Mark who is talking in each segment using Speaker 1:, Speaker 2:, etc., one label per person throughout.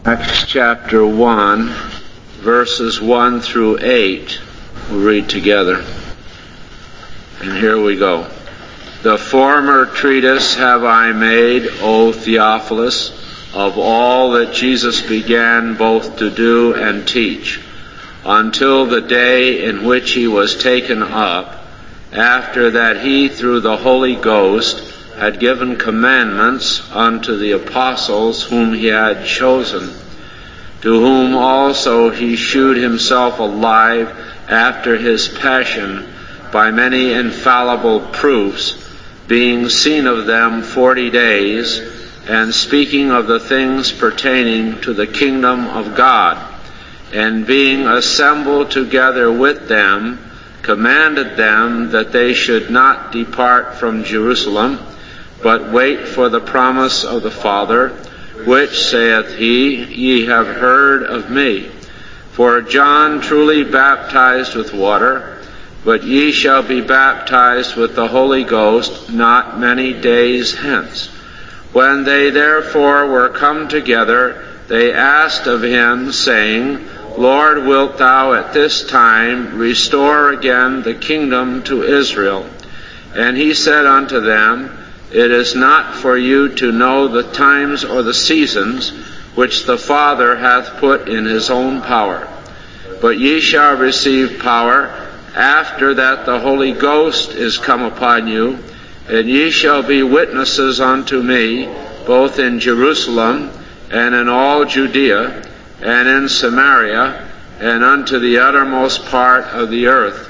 Speaker 1: Acts chapter 1, verses 1 through 8, we'll read together. And here we go. The former treatise have I made, O Theophilus, of all that Jesus began both to do and teach, until the day in which he was taken up, after that he through the Holy Ghost had given commandments unto the apostles whom he had chosen, to whom also he shewed himself alive after his passion by many infallible proofs, being seen of them 40 days, and speaking of the things pertaining to the kingdom of God, and being assembled together with them, commanded them that they should not depart from Jerusalem, but wait for the promise of the Father, which, saith he, ye have heard of me. For John truly baptized with water, but ye shall be baptized with the Holy Ghost not many days hence. When they therefore were come together, they asked of him, saying, Lord, wilt thou at this time restore again the kingdom to Israel? And he said unto them, It is not for you to know the times or the seasons which the Father hath put in his own power. But ye shall receive power after that the Holy Ghost is come upon you, and ye shall be witnesses unto me, both in Jerusalem and in all Judea and in Samaria and unto the uttermost part of the earth.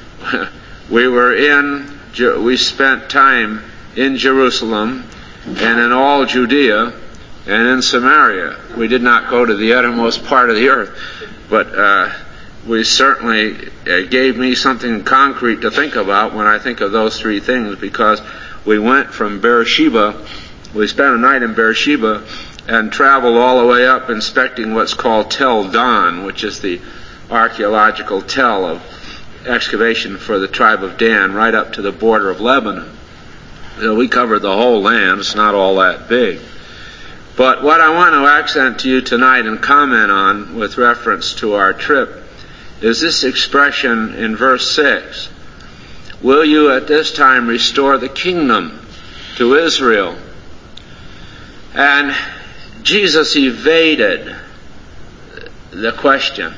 Speaker 1: We spent time in Jerusalem and in all Judea and in Samaria. We did not go to the uttermost part of the earth, but we certainly gave me something concrete to think about when I think of those three things, because we went from Beersheba, we spent a night in Beersheba and traveled all the way up inspecting what's called Tel Dan, which is the archaeological tell of excavation for the tribe of Dan, right up to the border of Lebanon. So we covered the whole land. It's not all that big. But what I want to accent to you tonight and comment on with reference to our trip is this expression in verse 6. Will you at this time restore the kingdom to Israel? And Jesus evaded the question.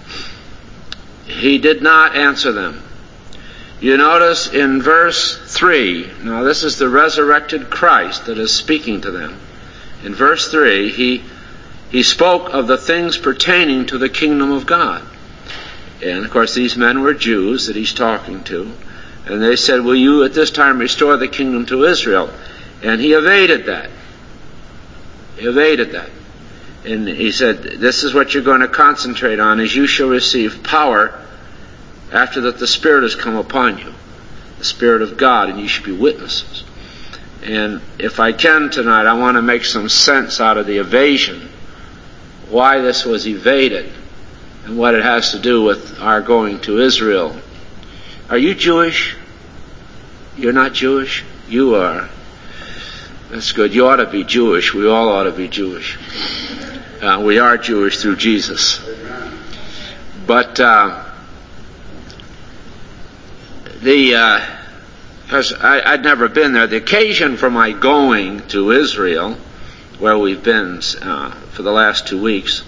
Speaker 1: He did not answer them. You notice in verse 3, now this is the resurrected Christ that is speaking to them. In verse 3, he spoke of the things pertaining to the kingdom of God. And of course these men were Jews that he's talking to. And they said, will you at this time restore the kingdom to Israel? And he evaded that. He evaded that. And he said, this is what you're going to concentrate on, is you shall receive power after that the Spirit has come upon you, the Spirit of God, and you should be witnesses. And if I can tonight, I want to make some sense out of the evasion, why this was evaded, and what it has to do with our going to Israel. Are you Jewish? You're not Jewish? You are. That's good. You ought to be Jewish. We all ought to be Jewish. We are Jewish through Jesus. But because I'd never been there, the occasion for my going to Israel, where we've been for the last 2 weeks,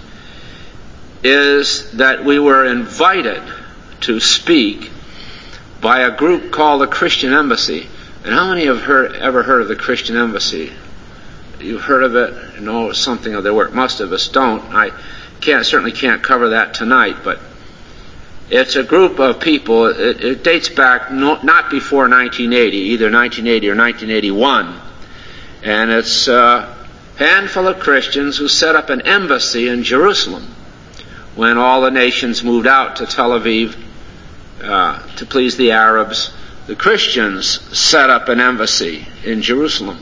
Speaker 1: is that we were invited to speak by a group called the Christian Embassy. And how many have ever heard of the Christian Embassy? You've heard of it, you know something of their work. Most of us don't. I certainly can't cover that tonight, but it's a group of people. It dates back not before 1980, either 1980 or 1981. And it's a handful of Christians who set up an embassy in Jerusalem when all the nations moved out to Tel Aviv to please the Arabs. The Christians set up an embassy in Jerusalem.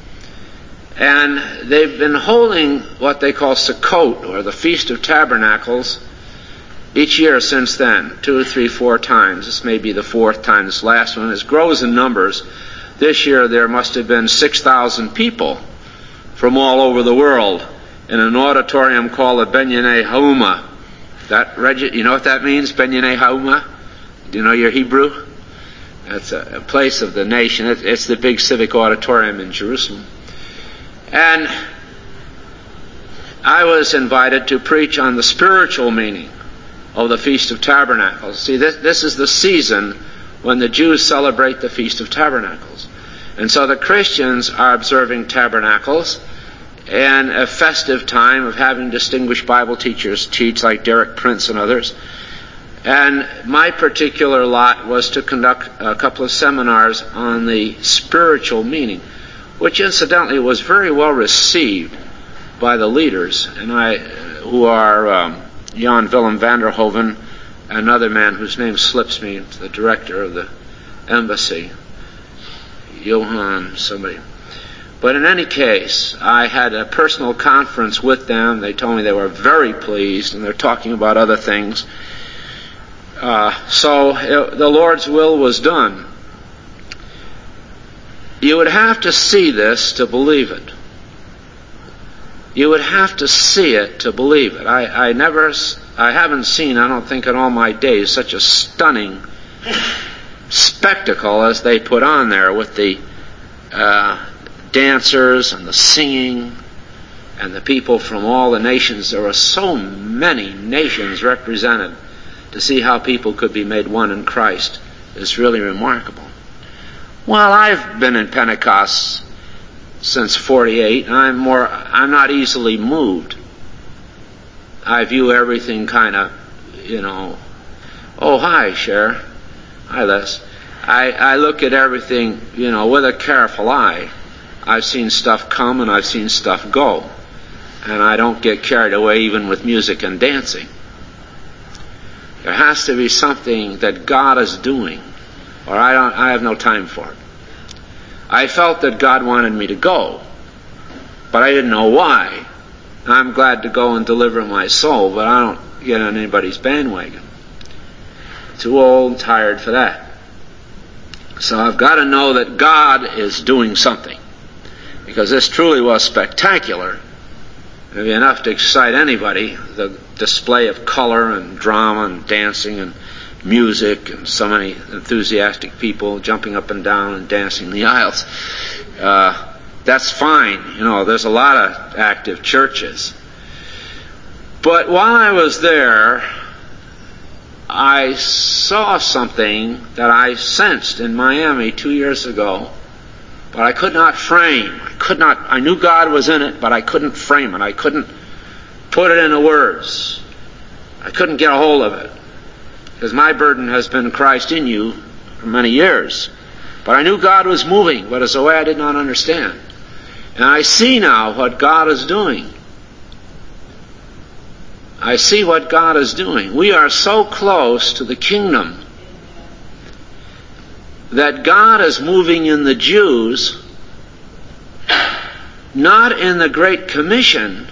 Speaker 1: And they've been holding what they call Sukkot, or the Feast of Tabernacles, each year since then, 2, 3, 4 times. This may be the 4th time, this last one. It grows in numbers. This year there must have been 6,000 people from all over the world in an auditorium called the Benyanei Hauma. You know what that means, Benyanei Hauma? Do you know your Hebrew? That's a place of the nation. It's the big civic auditorium in Jerusalem. And I was invited to preach on the spiritual meaning of the Feast of Tabernacles. See, this is the season when the Jews celebrate the Feast of Tabernacles. And so the Christians are observing Tabernacles and a festive time of having distinguished Bible teachers teach, like Derek Prince and others. And my particular lot was to conduct a couple of seminars on the spiritual meaning, which incidentally was very well received by the leaders, and who are Jan Willem van der Hoven, another man whose name slips me, the director of the embassy, Johan somebody. But in any case, I had a personal conference with them. They told me they were very pleased, and they're talking about other things. So the Lord's will was done. You would have to see this to believe it. You would have to see it to believe it. I haven't seen, I don't think in all my days, such a stunning spectacle as they put on there with the dancers and the singing and the people from all the nations. There were so many nations represented. To see how people could be made one in Christ is really remarkable. Well, I've been in Pentecost since 48, and I'm not easily moved. I view everything kind of, oh, hi, Cher. Hi, Les. I look at everything, with a careful eye. I've seen stuff come and I've seen stuff go. And I don't get carried away even with music and dancing. There has to be something that God is doing, or I have no time for it. I felt that God wanted me to go, but I didn't know why. I'm glad to go and deliver my soul, but I don't get on anybody's bandwagon. Too old and tired for that. So I've got to know that God is doing something, because this truly was spectacular. It'd be enough to excite anybody, the display of color and drama and dancing and music and so many enthusiastic people jumping up and down and dancing in the aisles. That's fine. There's a lot of active churches. But while I was there, I saw something that I sensed in Miami 2 years ago, but I could not frame. I knew God was in it, but I couldn't frame it. I couldn't put it into words. I couldn't get a hold of it. Because my burden has been Christ in you for many years. But I knew God was moving, but it's a way I did not understand. And I see now what God is doing. I see what God is doing. We are so close to the kingdom that God is moving in the Jews, not in the Great Commission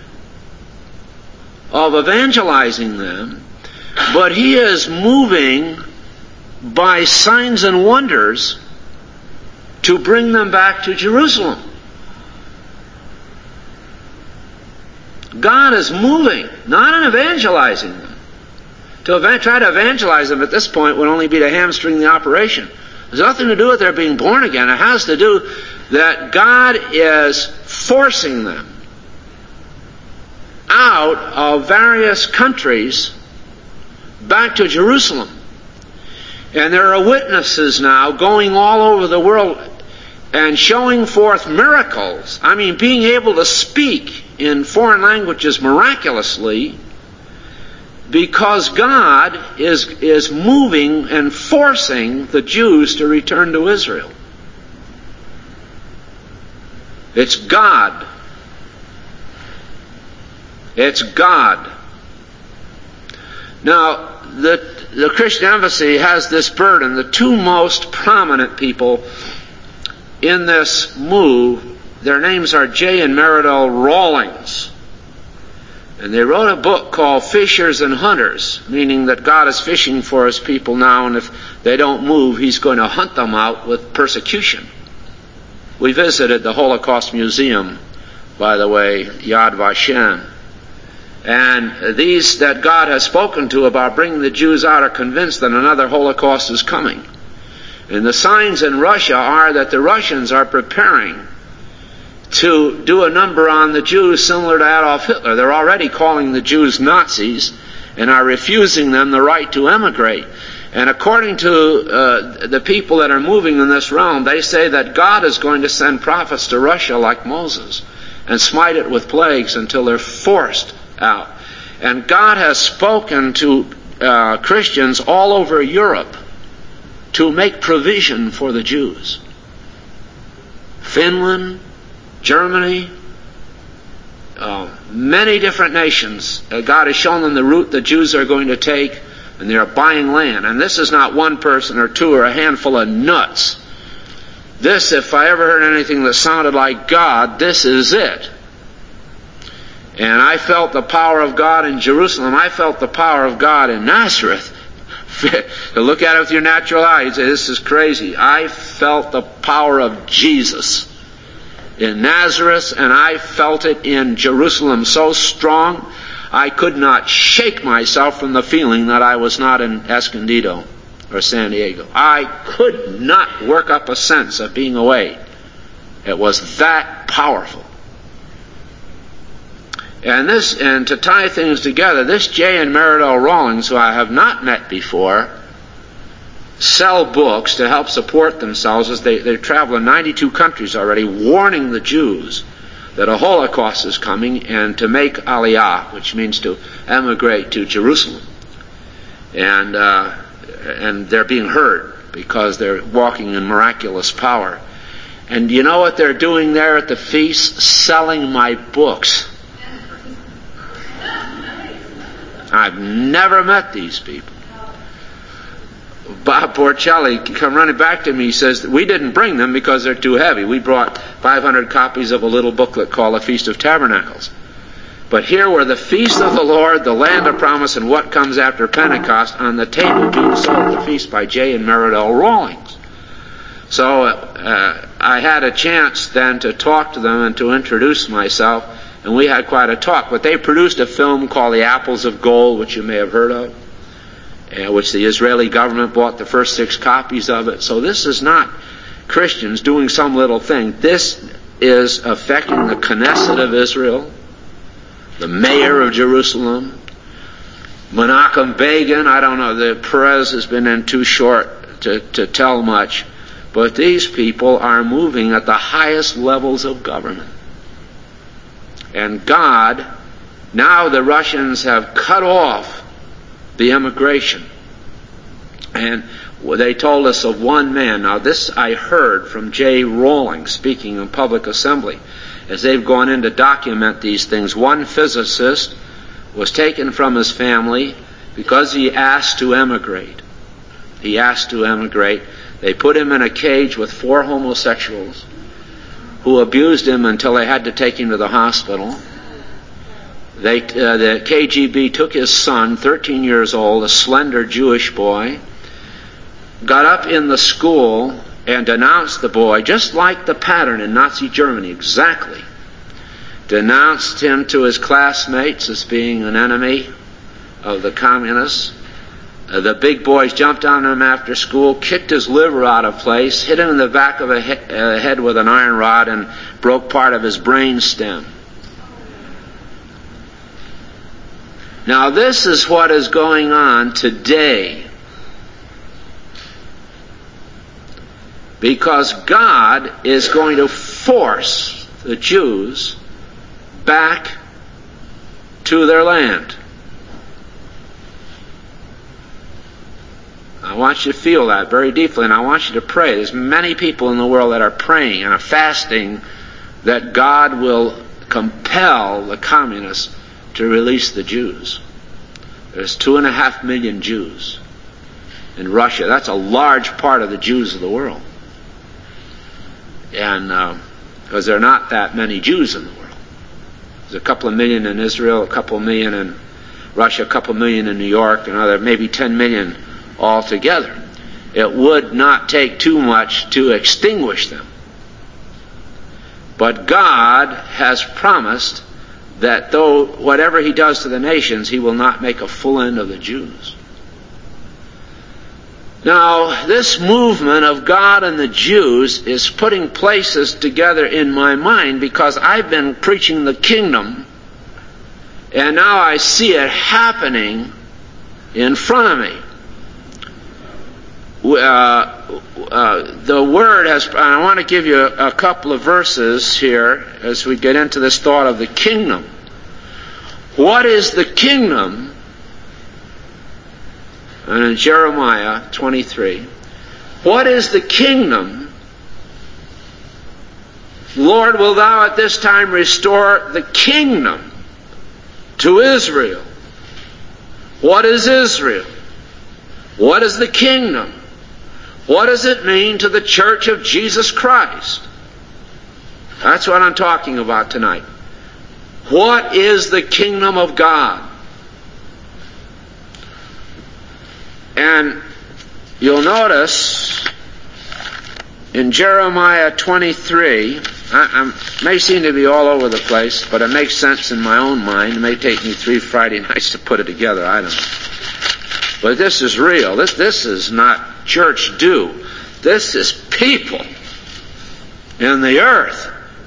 Speaker 1: of evangelizing them, but He is moving by signs and wonders to bring them back to Jerusalem. God is moving, not in evangelizing them. To try to evangelize them at this point would only be to hamstring the operation. There's nothing to do with their being born again. It has to do that God is forcing them out of various countries back to Jerusalem. And there are witnesses now going all over the world and showing forth miracles. I mean, being able to speak in foreign languages miraculously, because God is moving and forcing the Jews to return to Israel. It's God. It's God. Now, the Christian Embassy has this burden. The two most prominent people in this move, their names are J. and Meridell Rawlings. And they wrote a book called Fishers and Hunters, meaning that God is fishing for His people now, and if they don't move, He's going to hunt them out with persecution. We visited the Holocaust Museum, by the way, Yad Vashem. And these that God has spoken to about bringing the Jews out are convinced that another Holocaust is coming. And the signs in Russia are that the Russians are preparing to do a number on the Jews similar to Adolf Hitler. They're already calling the Jews Nazis and are refusing them the right to emigrate. And according to the people that are moving in this realm, they say that God is going to send prophets to Russia like Moses and smite it with plagues until they're forced out. And God has spoken to Christians all over Europe to make provision for the Jews. Finland, Germany, many different nations. God has shown them the route the Jews are going to take, and they are buying land. And this is not one person or two or a handful of nuts. This, if I ever heard anything that sounded like God, this is it. And I felt the power of God in Jerusalem. I felt the power of God in Nazareth. To look at it with your natural eye, you say, this is crazy. I felt the power of Jesus in Nazareth, and I felt it in Jerusalem so strong, I could not shake myself from the feeling that I was not in Escondido or San Diego. I could not work up a sense of being away. It was that powerful. And to tie things together, this J. and Meridell Rawlings, who I have not met before, sell books to help support themselves as they travel in 92 countries already, warning the Jews that a Holocaust is coming and to make Aliyah, which means to emigrate to Jerusalem. And they're being heard because they're walking in miraculous power. And you know what they're doing there at the feast? Selling my books. I've never met these people. Bob Porcelli come running back to me. He says, we didn't bring them because they're too heavy. We brought 500 copies of a little booklet called The Feast of Tabernacles. But here were the Feast of the Lord, the Land of Promise, and what comes after Pentecost on the table being sold at the feast by J. and Meridell Rawlings. So I had a chance then to talk to them and to introduce myself, and we had quite a talk. But they produced a film called The Apples of Gold, which you may have heard of, which the Israeli government bought the first 6 copies of it. So this is not Christians doing some little thing. This is affecting the Knesset of Israel, the mayor of Jerusalem, Menachem Begin. I don't know, the Perez has been in too short to tell much. But these people are moving at the highest levels of government. And God, now the Russians have cut off the immigration. And they told us of one man. Now this I heard from J. Rawlings speaking in public assembly as they've gone in to document these things. One physicist was taken from his family because he asked to emigrate. He asked to emigrate. They put him in a cage with 4 homosexuals who abused him until they had to take him to the hospital. The KGB took his son, 13 years old, a slender Jewish boy, got up in the school and denounced the boy, just like the pattern in Nazi Germany, exactly. Denounced him to his classmates as being an enemy of the communists. The big boys jumped on him after school, kicked his liver out of place, hit him in the back of the head with an iron rod, and broke part of his brain stem. Now this is what is going on today. Because God is going to force the Jews back to their land. I want you to feel that very deeply, and I want you to pray. There's many people in the world that are praying and are fasting that God will compel the communists to release the Jews. There's 2.5 million Jews in Russia. That's a large part of the Jews of the world. And because there are not that many Jews in the world. There's a couple of million in Israel, a couple of million in Russia, a couple of million in New York, and maybe 10 million altogether. It would not take too much to extinguish them. But God has promised that though whatever he does to the nations, he will not make a full end of the Jews. Now, this movement of God and the Jews is putting places together in my mind because I've been preaching the kingdom, and now I see it happening in front of me. The Word has, and I want to give you a couple of verses here as we get into this thought of the kingdom. What is the kingdom? And in Jeremiah 23, what is the kingdom? Lord, will thou at this time restore the kingdom to Israel? What is Israel? What is the kingdom? What does it mean to the church of Jesus Christ? That's what I'm talking about tonight. What is the kingdom of God? And you'll notice in Jeremiah 23, I may seem to be all over the place, but it makes sense in my own mind. It may take me 3 Friday nights to put it together. I don't know. But this is real. This is not church do. This is people in the earth.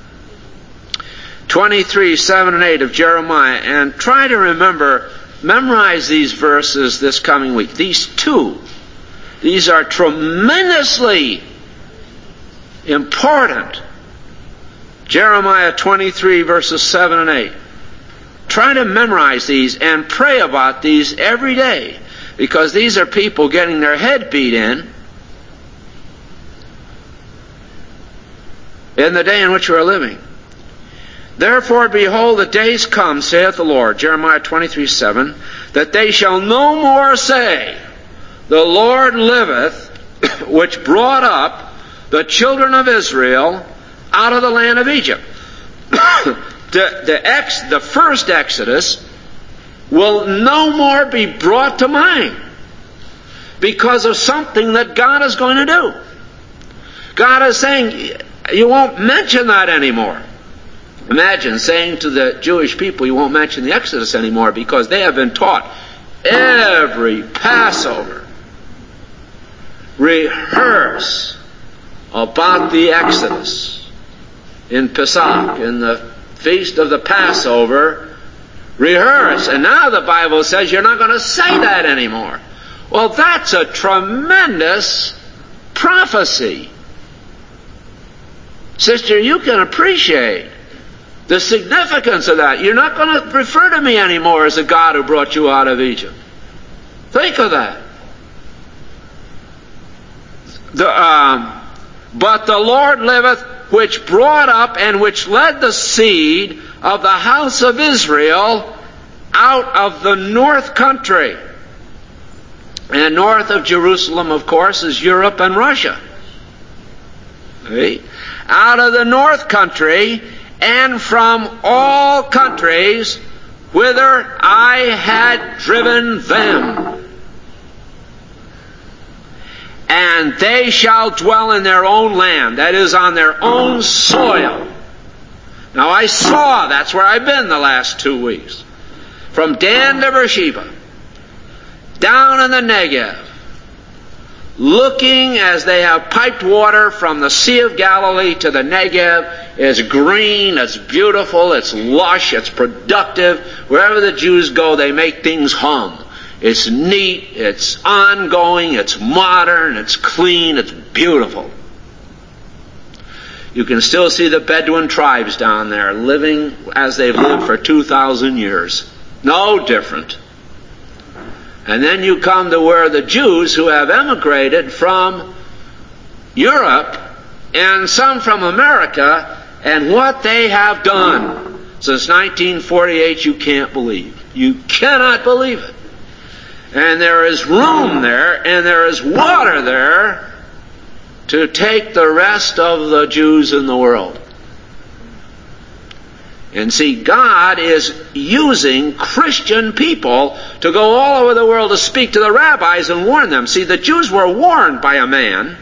Speaker 1: 23, 7 and 8 of Jeremiah. And try to memorize these verses this coming week. These two. These are tremendously important. Jeremiah 23 verses 7 and 8. Try to memorize these and pray about these every day, because these are people getting their head beat in the day in which we are living. Therefore, behold, the days come, saith the Lord, Jeremiah 23, 7, that they shall no more say, the Lord liveth, which brought up the children of Israel out of the land of Egypt. The first Exodus will no more be brought to mind because of something that God is going to do. God is saying, you won't mention that anymore. Imagine saying to the Jewish people, you won't mention the Exodus anymore, because they have been taught every Passover, rehearse about the Exodus. In Pesach, in the feast of the Passover, rehearse. And now the Bible says you're not going to say that anymore. Well, that's a tremendous prophecy. Sister, you can appreciate the significance of that. You're not going to refer to me anymore as the God who brought you out of Egypt. Think of that. But the Lord liveth, which brought up and which led the seed of the house of Israel out of the north country. And north of Jerusalem, of course, is Europe and Russia. See? Out of the north country, and from all countries whither I had driven them. And they shall dwell in their own land, that is, on their own soil. Now I saw, that's where I've been the last 2 weeks, from Dan to Beersheba, down in the Negev, looking as they have piped water from the Sea of Galilee to the Negev. It's green, it's beautiful, it's lush, it's productive. Wherever the Jews go, they make things hum. It's neat, it's ongoing, it's modern, it's clean, it's beautiful. You can still see the Bedouin tribes down there living as they've lived for 2,000 years. No different. And then you come to where the Jews who have emigrated from Europe and some from America, and what they have done since 1948, you can't believe. You cannot believe it. And there is room there, and there is water there to take the rest of the Jews in the world. And see, God is using Christian people to go all over the world to speak to the rabbis and warn them. See, the Jews were warned by a man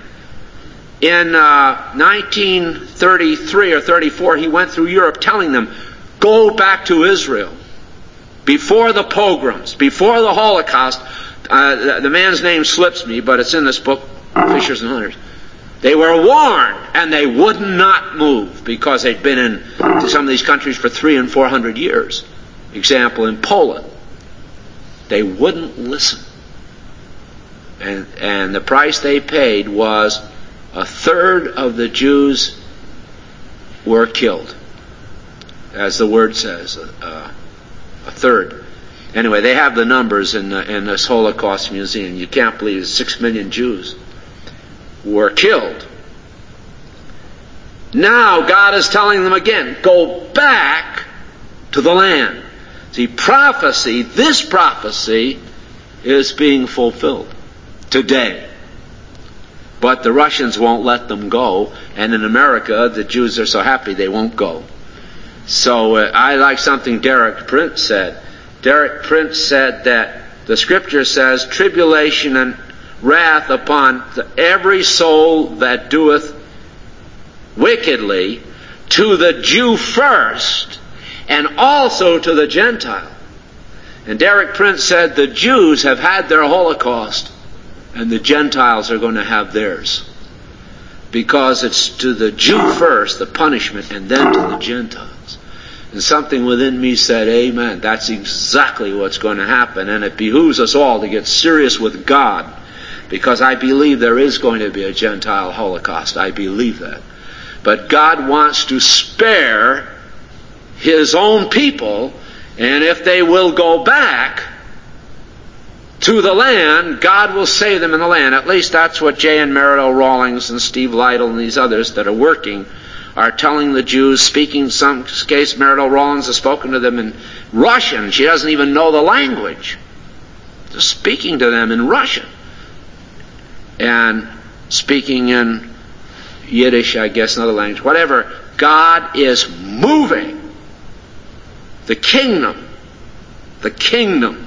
Speaker 1: in 1933 or 34. He went through Europe telling them, go back to Israel. Before the pogroms, before the Holocaust, the man's name slips me, but it's in this book, Fishers and Hunters. They were warned, and they would not move because they'd been in some of these countries for 300 and 400 years. Example, in Poland. They wouldn't listen. And the price they paid was a third of the Jews were killed. As the word says, a third. Anyway, they have the numbers in this Holocaust Museum. You can't believe it. 6 million Jews were killed. Now God is telling them again, go back to the land. See, this prophecy is being fulfilled today. But the Russians won't let them go, and in America, the Jews are so happy they won't go. So I like something Derek Prince said. Derek Prince said that the Scripture says, tribulation and wrath upon every soul that doeth wickedly, to the Jew first, and also to the Gentile. And Derek Prince said the Jews have had their Holocaust, and the Gentiles are going to have theirs. Because it's to the Jew first, the punishment, and then to the Gentiles. And something within me said, amen, that's exactly what's going to happen. And it behooves us all to get serious with God. Because I believe there is going to be a Gentile Holocaust. I believe that. But God wants to spare His own people, and if they will go back to the land, God will save them in the land. At least that's what J. N. Meridell Rawlings and Steve Lytle and these others that are working are telling the Jews, speaking, some case Meridell Rawlings has spoken to them in Russian. She doesn't even know the language. Just speaking to them in Russian. And speaking in Yiddish, I guess, another language. Whatever. God is moving the kingdom. The kingdom.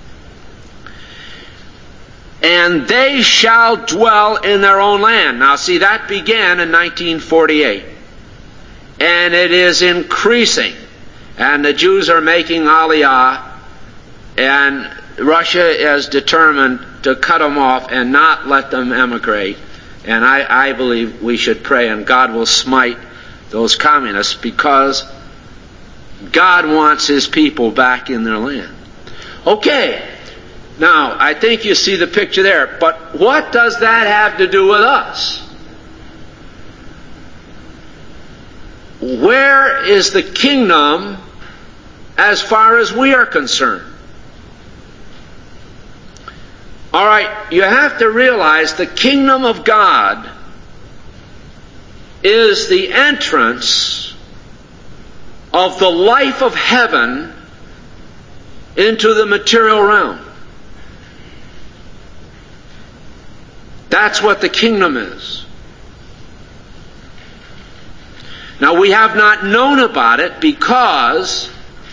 Speaker 1: And they shall dwell in their own land. Now see, that began in 1948. And it is increasing. And the Jews are making aliyah. And Russia is determined to cut them off and not let them emigrate. And I believe we should pray, and God will smite those communists, because God wants His people back in their land. Okay. Now, I think you see the picture there. But what does that have to do with us? Where is the kingdom as far as we are concerned? All right, you have to realize the kingdom of God is the entrance of the life of heaven into the material realm. That's what the kingdom is. Now, we have not known about it because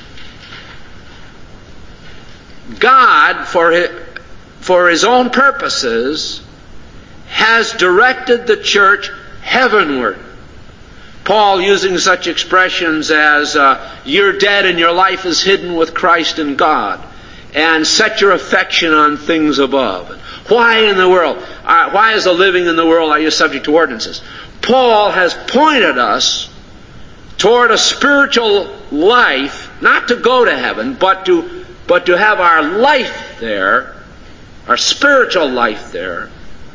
Speaker 1: God, for His own purposes, has directed the church heavenward. Paul using such expressions as, you're dead and your life is hidden with Christ in God, and set your affection on things above. Why in the world? Why as a living in the world are you subject to ordinances? Paul has pointed us toward a spiritual life, not to go to heaven, but to have our life there, our spiritual life there.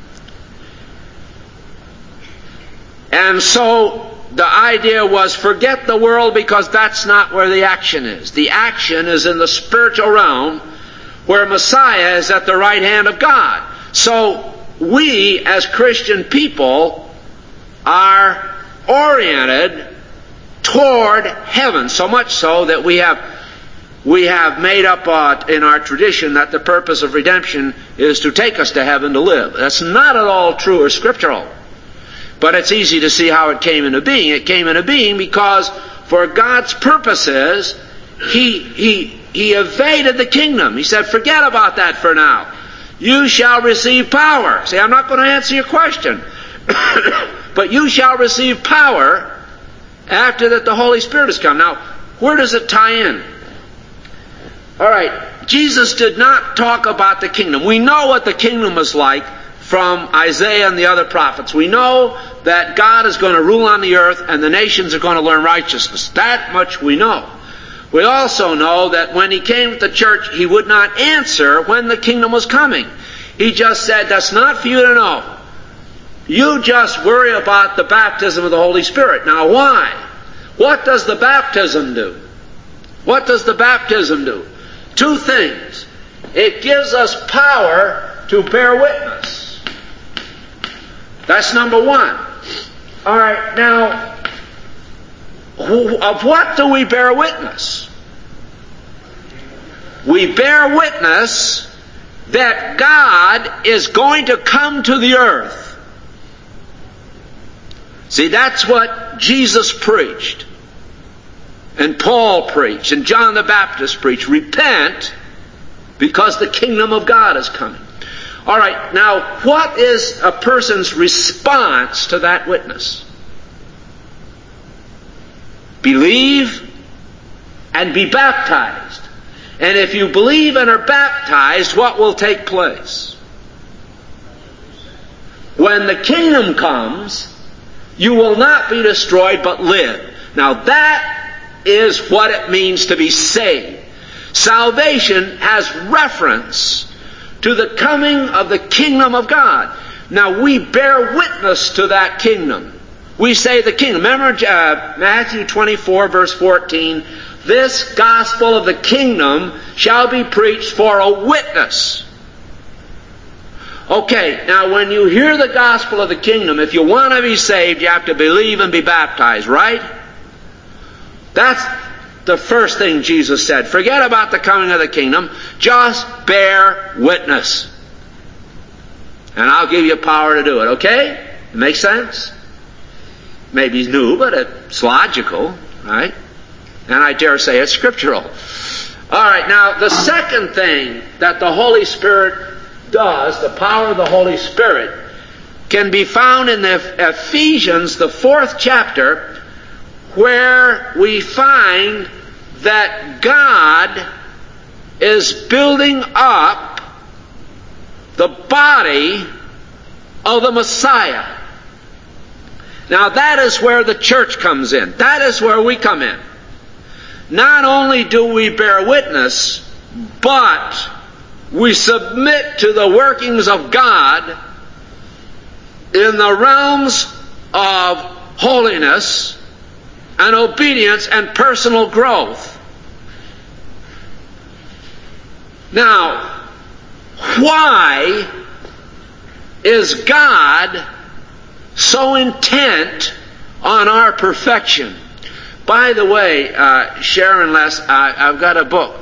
Speaker 1: And so the idea was, forget the world, because that's not where the action is. The action is in the spiritual realm, where Messiah is at the right hand of God. So we, as Christian people, are oriented toward heaven, so much so that we have made up in our tradition that the purpose of redemption is to take us to heaven to live. That's not at all true or scriptural. But it's easy to see how it came into being. It came into being because for God's purposes, He evaded the kingdom. He said, forget about that for now. You shall receive power. See, I'm not going to answer your question. But you shall receive power after that the Holy Spirit has come. Now, Where does it tie in? All right, Jesus did not talk about the kingdom. We know what the kingdom is like from Isaiah and the other prophets. We know that God is going to rule on the earth and the nations are going to learn righteousness. That much we know. We also know that when he came to the church, he would not answer when the kingdom was coming. He just said, that's not for you to know. You just worry about the baptism of the Holy Spirit. Now why? What does the baptism do? What does the baptism do? Two things. It gives us power to bear witness. That's number one. All right, now, of what do we bear witness? We bear witness that God is going to come to the earth. See, that's what Jesus preached, and Paul preached, and John the Baptist preached. Repent, because the kingdom of God is coming. All right, now, what is a person's response to that witness? Believe and be baptized. And if you believe and are baptized, what will take place? When the kingdom comes, you will not be destroyed but live. Now that is what it means to be saved. Salvation has reference to the coming of the kingdom of God. Now we bear witness to that kingdom. We say the kingdom. Remember Matthew 24 verse 14, this gospel of the kingdom shall be preached for a witness. Okay, now when you hear the gospel of the kingdom, if you want to be saved, you have to believe and be baptized, right? That's the first thing Jesus said. Forget about the coming of the kingdom. Just bear witness. And I'll give you power to do it, okay? It makes sense? Maybe it's new, but it's logical, right? And I dare say it's scriptural. All right, now the second thing that the Holy Spirit does, the power of the Holy Spirit, can be found in the Ephesians, the 4th chapter, where we find that God is building up the body of the Messiah. Now that is where the church comes in. That is where we come in. Not only do we bear witness, but we submit to the workings of God in the realms of holiness and obedience and personal growth. Now, why is God so intent on our perfection? By the way, Sharon Less, I've got a book.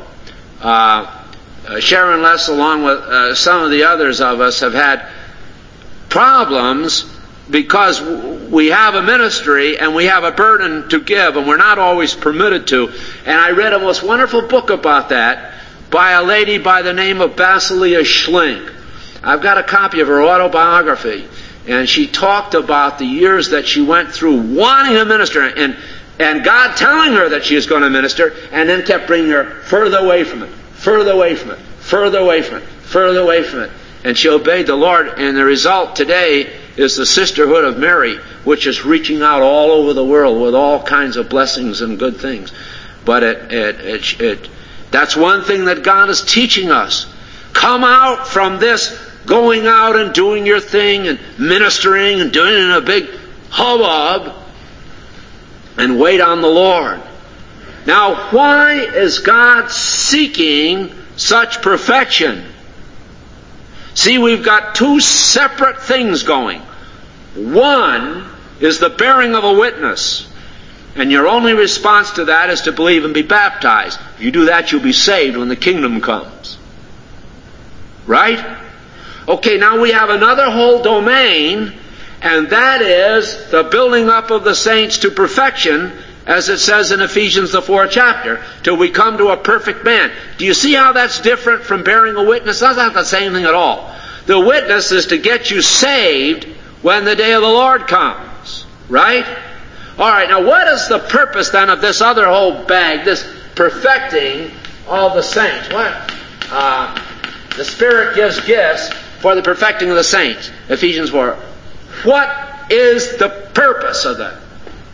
Speaker 1: Sharon Less, along with some of the others of us, have had problems because we have a ministry and we have a burden to give and we're not always permitted to. And I read a most wonderful book about that by a lady by the name of Basilia Schlink. I've got a copy of her autobiography, and she talked about the years that she went through wanting to minister and God telling her that she was going to minister, and then kept bringing her further away from it, further away from it, further away from it, further away from it. And she obeyed the Lord, and the result today is the Sisterhood of Mary, which is reaching out all over the world with all kinds of blessings and good things. But that's one thing that God is teaching us. Come out from this going out and doing your thing and ministering and doing it in a big hubbub, and wait on the Lord. Now, why is God seeking such perfection? See, we've got two separate things going. One is the bearing of a witness, and your only response to that is to believe and be baptized. If you do that, you'll be saved when the kingdom comes. Right? Okay, now we have another whole domain, and that is the building up of the saints to perfection, as it says in Ephesians the 4th chapter, till we come to a perfect man. Do you see how that's different from bearing a witness? That's not the same thing at all. The witness is to get you saved when the day of the Lord comes. Right? All right, now what is the purpose then of this other whole bag, this perfecting all the saints? What? The Spirit gives gifts for the perfecting of the saints. Ephesians 4. What is the purpose of that?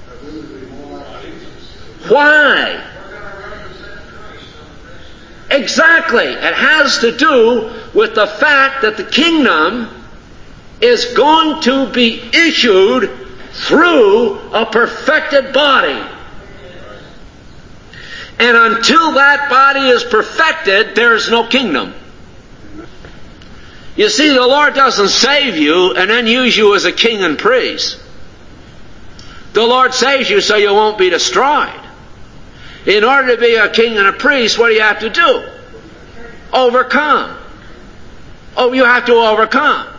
Speaker 1: Why? Exactly. It has to do with the fact that the kingdom is going to be issued through a perfected body. And until that body is perfected, there is no kingdom. You see, the Lord doesn't save you and then use you as a king and priest. The Lord saves you so you won't be destroyed. In order to be a king and a priest, what do you have to do? Overcome. Oh, you have to overcome.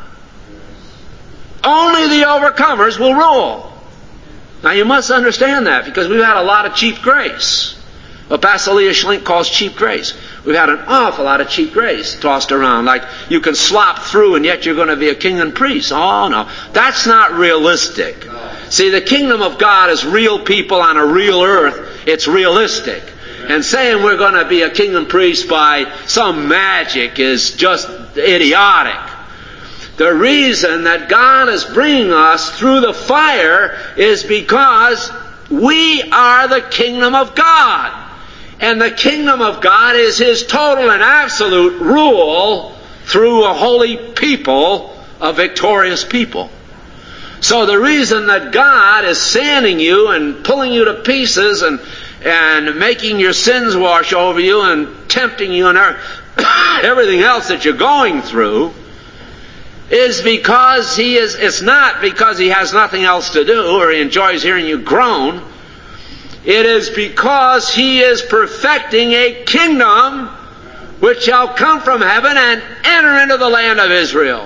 Speaker 1: Only the overcomers will rule. Now you must understand that, because we've had a lot of cheap grace. What Basileia Schlink calls cheap grace. We've had an awful lot of cheap grace tossed around, like you can slop through and yet you're going to be a king and priest. Oh no, that's not realistic. See, the kingdom of God is real people on a real earth. It's realistic. And saying we're going to be a king and priest by some magic is just idiotic. The reason that God is bringing us through the fire is because we are the kingdom of God. And the kingdom of God is His total and absolute rule through a holy people, a victorious people. So the reason that God is sanding you and pulling you to pieces and making your sins wash over you and tempting you and everything else that you're going through is because it's not because He has nothing else to do or He enjoys hearing you groan. It is because He is perfecting a kingdom which shall come from heaven and enter into the land of Israel.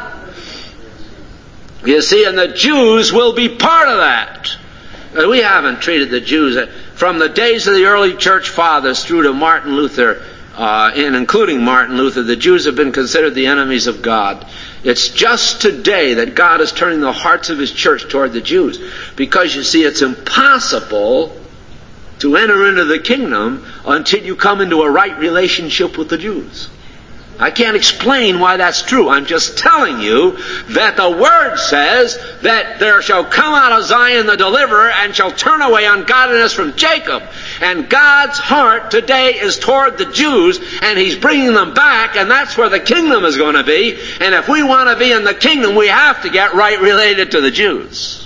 Speaker 1: You see, and the Jews will be part of that. We haven't treated the Jews from the days of the early church fathers through to Martin Luther, and including Martin Luther. The Jews have been considered the enemies of God. It's just today that God is turning the hearts of His church toward the Jews. Because you see, it's impossible to enter into the kingdom until you come into a right relationship with the Jews. I can't explain why that's true. I'm just telling you that the Word says that there shall come out of Zion the deliverer and shall turn away ungodliness from Jacob. And God's heart today is toward the Jews, and He's bringing them back, and that's where the kingdom is going to be. And if we want to be in the kingdom, we have to get right related to the Jews.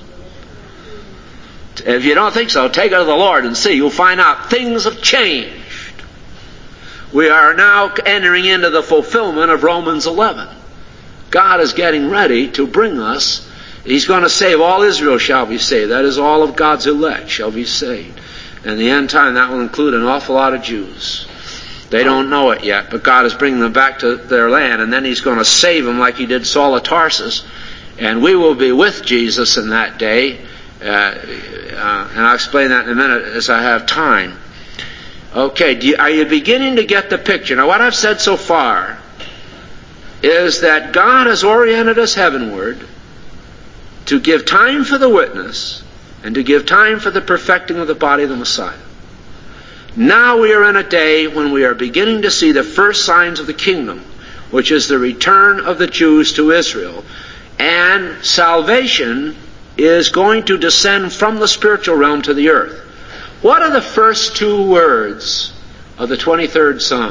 Speaker 1: If you don't think so, take it to the Lord and see. You'll find out things have changed. We are now entering into the fulfillment of Romans 11. God is getting ready to bring us. He's going to save all Israel shall be saved. That is, all of God's elect shall be saved. And the end time, that will include an awful lot of Jews. They don't know it yet, but God is bringing them back to their land, and then He's going to save them like He did Saul of Tarsus. And we will be with Jesus in that day. And I'll explain that in a minute as I have time. Okay, are you beginning to get the picture? Now, what I've said so far is that God has oriented us heavenward to give time for the witness and to give time for the perfecting of the body of the Messiah. Now we are in a day when we are beginning to see the first signs of the kingdom, which is the return of the Jews to Israel. And salvation is going to descend from the spiritual realm to the earth. What are the first two words of the 23rd Psalm?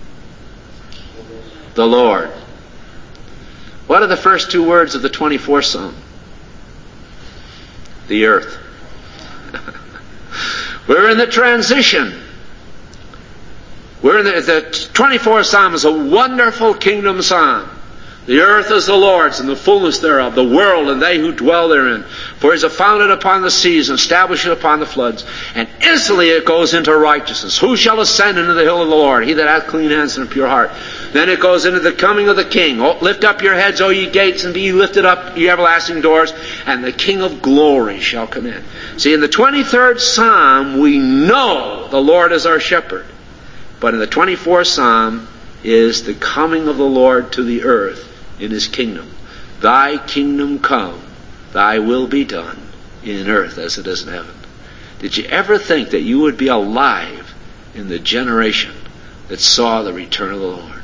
Speaker 1: The Lord. What are the first two words of the 24th Psalm? The earth. We're in the transition. The 24th Psalm is a wonderful kingdom psalm. The earth is the Lord's, and the fullness thereof, the world, and they who dwell therein. For He has founded upon the seas, and established it upon the floods. And instantly it goes into righteousness. Who shall ascend into the hill of the Lord? He that hath clean hands and a pure heart. Then it goes into the coming of the King. Oh, lift up your heads, O ye gates, and be ye lifted up, ye everlasting doors, and the King of glory shall come in. See, in the 23rd Psalm, we know the Lord is our shepherd. But in the 24th Psalm is the coming of the Lord to the earth in His kingdom. Thy kingdom come, Thy will be done in earth as it is in heaven. Did you ever think that you would be alive in the generation that saw the return of the Lord?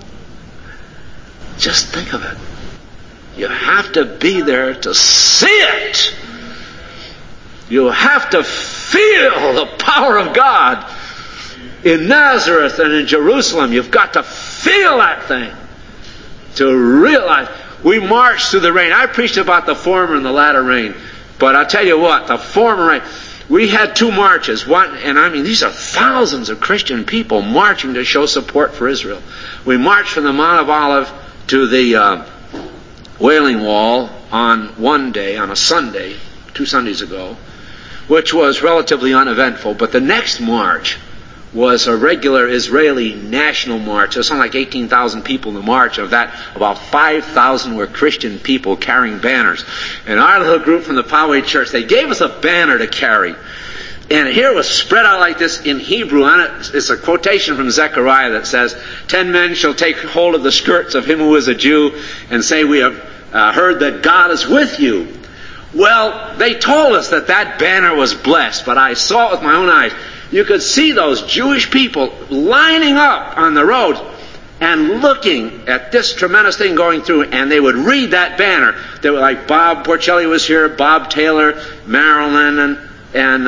Speaker 1: Just think of it. You have to be there to see it. You have to feel the power of God in Nazareth and in Jerusalem. You've got to feel that thing to realize. We marched through the rain. I preached about the former and the latter rain. But I'll tell you what, the former rain, we had 2 marches. One, and I mean, these are thousands of Christian people marching to show support for Israel. We marched from the Mount of Olives to the Wailing Wall on one day, on a Sunday, 2 Sundays ago, which was relatively uneventful. But the next march was a regular Israeli national march. There was something like 18,000 people in the march. Of that, about 5,000 were Christian people carrying banners. And our little group from the Poway Church, they gave us a banner to carry. And here it was spread out like this in Hebrew. On it, it's a quotation from Zechariah that says, 10 men shall take hold of the skirts of him who is a Jew and say, we have heard that God is with you. Well, they told us that that banner was blessed, but I saw it with my own eyes. You could see those Jewish people lining up on the road and looking at this tremendous thing going through, and they would read that banner. They were like Bob Porcelli was here, Bob Taylor, Marilyn, and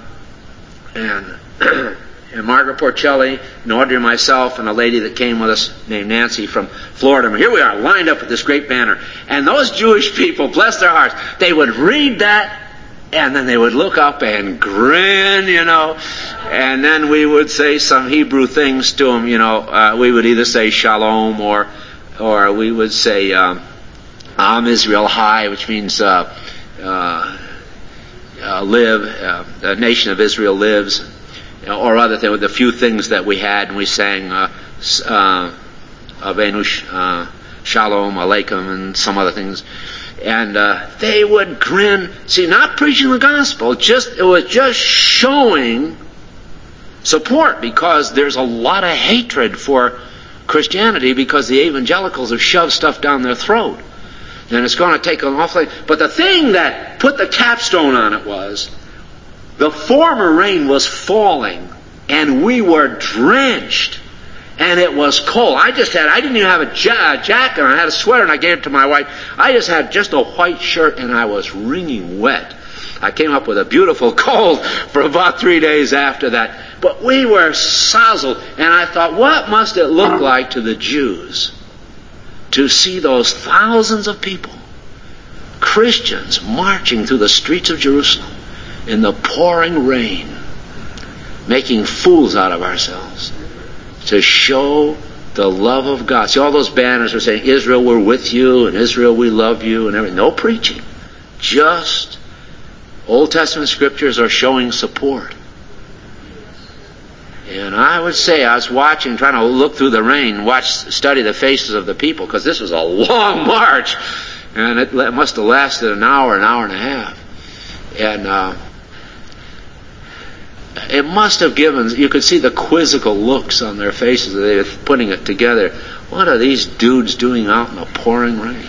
Speaker 1: Margaret Porcelli, and Audrey and myself, and a lady that came with us named Nancy from Florida. And here we are, lined up with this great banner. And those Jewish people, bless their hearts, they would read that, and then they would look up and grin, and then we would say some Hebrew things to them, we would either say shalom, or we would say Am Israel High, which means live, the nation of Israel lives, or other things, the few things that we had, and we sang Avenu Shalom Aleichem and some other things. And they would grin. See, not preaching the gospel, it was just showing support, because there's a lot of hatred for Christianity because the evangelicals have shoved stuff down their throat. And it's going to take an awful lot. But the thing that put the capstone on it was the former rain was falling, and we were drenched. And it was cold. I didn't even have a jacket. I had a sweater, and I gave it to my wife. I just had just a white shirt, and I was wringing wet. I came up with a beautiful cold for about 3 days after that. But we were sozzled, and I thought, what must it look like to the Jews to see those thousands of people, Christians, marching through the streets of Jerusalem in the pouring rain, making fools out of ourselves, to show the love of God. See, all those banners were saying, Israel, we're with you, and Israel, we love you, and everything. No preaching. Just Old Testament scriptures are showing support. And I would say, I was watching, trying to look through the rain, study the faces of the people, because this was a long march, and it must have lasted an hour and a half. And it must have given, you could see the quizzical looks on their faces as they were putting it together. What are these dudes doing out in the pouring rain?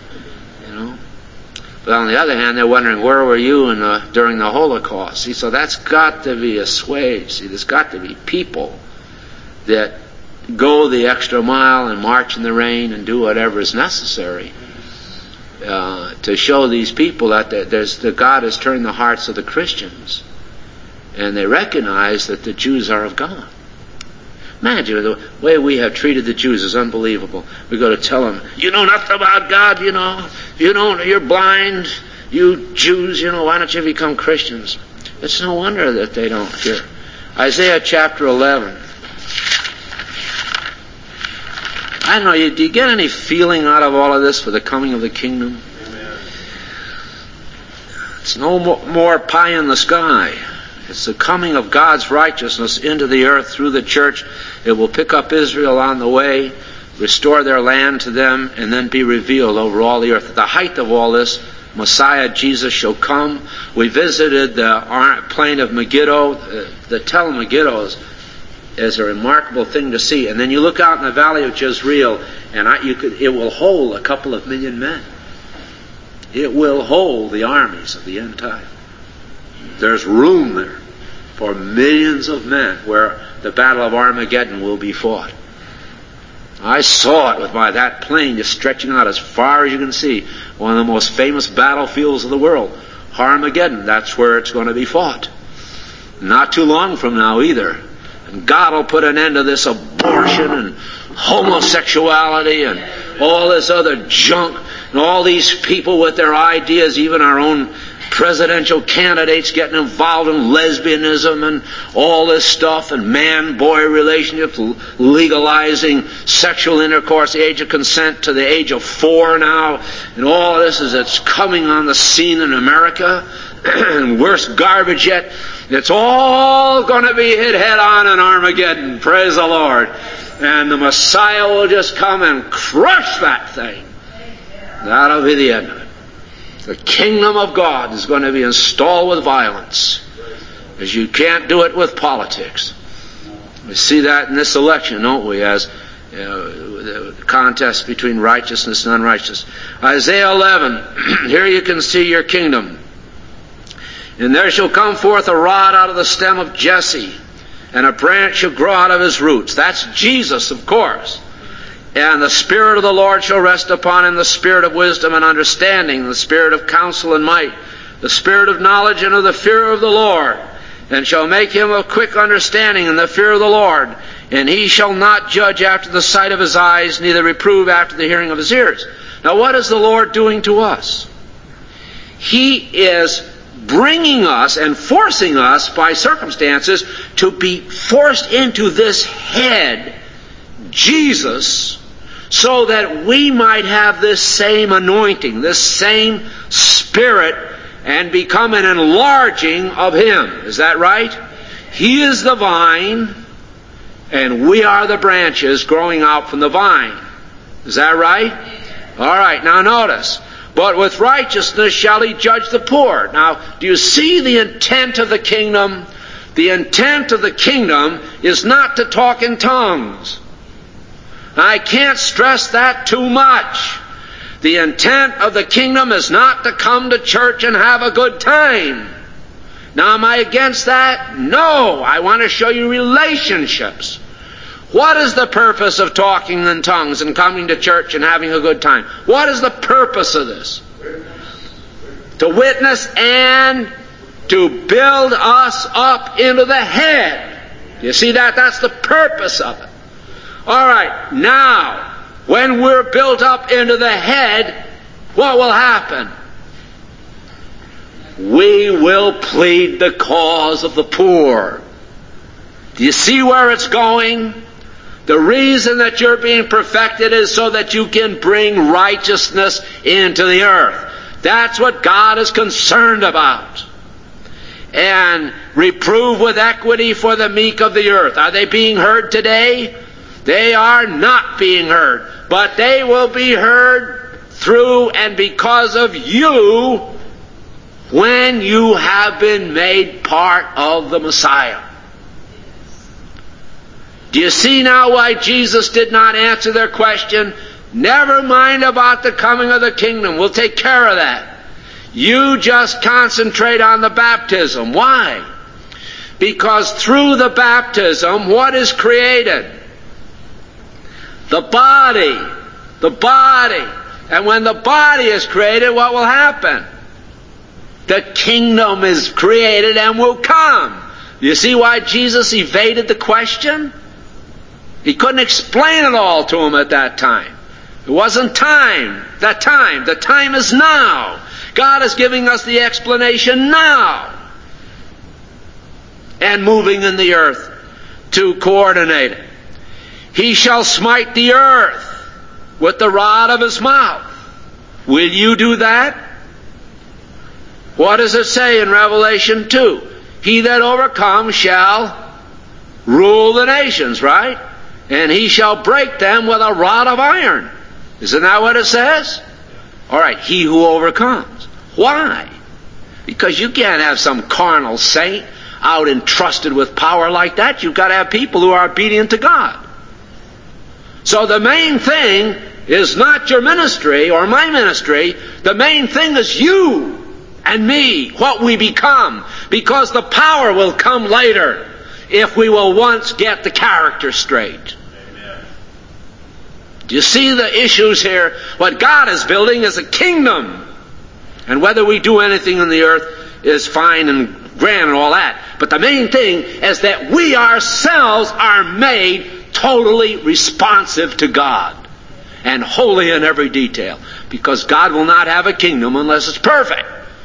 Speaker 1: But on the other hand, they're wondering, where were you during the Holocaust? See, so that's got to be assuaged. See, there's got to be people that go the extra mile and march in the rain and do whatever is necessary to show these people that God has turned the hearts of the Christians. And they recognize that the Jews are of God. Imagine the way we have treated the Jews is unbelievable. We go to tell them, you know nothing about God, you're blind, you Jews, why don't you become Christians? It's no wonder that they don't hear. Isaiah chapter 11. I don't know, do you get any feeling out of all of this for the coming of the kingdom? Amen. It's no more pie in the sky. It's the coming of God's righteousness into the earth through the church. It will pick up Israel on the way, restore their land to them, and then be revealed over all the earth. At the height of all this, Messiah Jesus shall come. We visited the plain of Megiddo. The Tel of Megiddo is a remarkable thing to see. And then you look out in the valley of Jezreel, and it will hold a couple of million men. It will hold the armies of the end time. There's room there for millions of men where the Battle of Armageddon will be fought. I saw it with that plane just stretching out as far as you can see. One of the most famous battlefields of the world. Armageddon, that's where it's going to be fought. Not too long from now either. And God will put an end to this abortion and homosexuality and all this other junk and all these people with their ideas, even our own presidential candidates getting involved in lesbianism and all this stuff and man-boy relationships, legalizing sexual intercourse, the age of consent to the age of 4 now, and all this it's coming on the scene in America, and worse garbage yet. It's all going to be hit head on in Armageddon, praise the Lord. And the Messiah will just come and crush that thing. That'll be the end of it. The kingdom of God is going to be installed with violence, as you can't do it with politics. We see that in this election, don't we, as the contest between righteousness and unrighteousness. Isaiah 11, here you can see your kingdom. And there shall come forth a rod out of the stem of Jesse, and a branch shall grow out of his roots. That's Jesus, of course. And the Spirit of the Lord shall rest upon him, the Spirit of wisdom and understanding, the Spirit of counsel and might, the Spirit of knowledge and of the fear of the Lord, and shall make him of quick understanding in the fear of the Lord. And he shall not judge after the sight of his eyes, neither reprove after the hearing of his ears. Now what is the Lord doing to us? He is bringing us and forcing us by circumstances to be forced into this head, Jesus, so that we might have this same anointing, this same Spirit, and become an enlarging of Him. Is that right? He is the vine, and we are the branches growing out from the vine. Is that right? All right, now notice. But with righteousness shall he judge the poor. Now, do you see the intent of the kingdom? The intent of the kingdom is not to talk in tongues. I can't stress that too much. The intent of the kingdom is not to come to church and have a good time. Now, am I against that? No. I want to show you relationships. What is the purpose of talking in tongues and coming to church and having a good time? What is the purpose of this? To witness and to build us up into the head. You see that? That's the purpose of it. All right, now, when we're built up into the head, what will happen? We will plead the cause of the poor. Do you see where it's going? The reason that you're being perfected is so that you can bring righteousness into the earth. That's what God is concerned about. And reprove with equity for the meek of the earth. Are they being heard today? They are not being heard. But they will be heard through and because of you when you have been made part of the Messiah. Do you see now why Jesus did not answer their question? Never mind about the coming of the kingdom. We'll take care of that. You just concentrate on the baptism. Why? Because through the baptism, what is created? The body. The body. And when the body is created, what will happen? The kingdom is created and will come. You see why Jesus evaded the question? He couldn't explain it all to him at that time. It wasn't time. The time is now. God is giving us the explanation now. And moving in the earth to coordinate it. He shall smite the earth with the rod of his mouth. Will you do that? What does it say in Revelation 2? He that overcomes shall rule the nations, right? And he shall break them with a rod of iron. Isn't that what it says? All right, he who overcomes. Why? Because you can't have some carnal saint out entrusted with power like that. You've got to have people who are obedient to God. So the main thing is not your ministry or my ministry. The main thing is you and me, what we become, because the power will come later if we will once get the character straight. Amen. Do you see the issues here? What God is building is a kingdom. And whether we do anything on the earth is fine and grand and all that. But the main thing is that we ourselves are made totally responsive to God and holy in every detail. Because God will not have a kingdom unless it's perfect.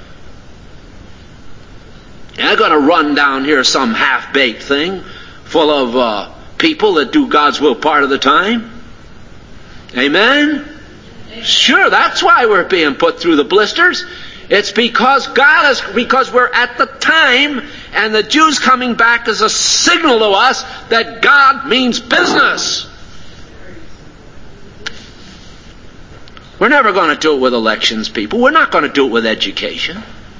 Speaker 1: And I'm going to run down here some half-baked thing full of people that do God's will part of the time. Amen? Sure, that's why we're being put through the blisters. It's because because we're at the time, and the Jews coming back is a signal to us that God means business. We're never going to do it with elections, people. We're not going to do it with education.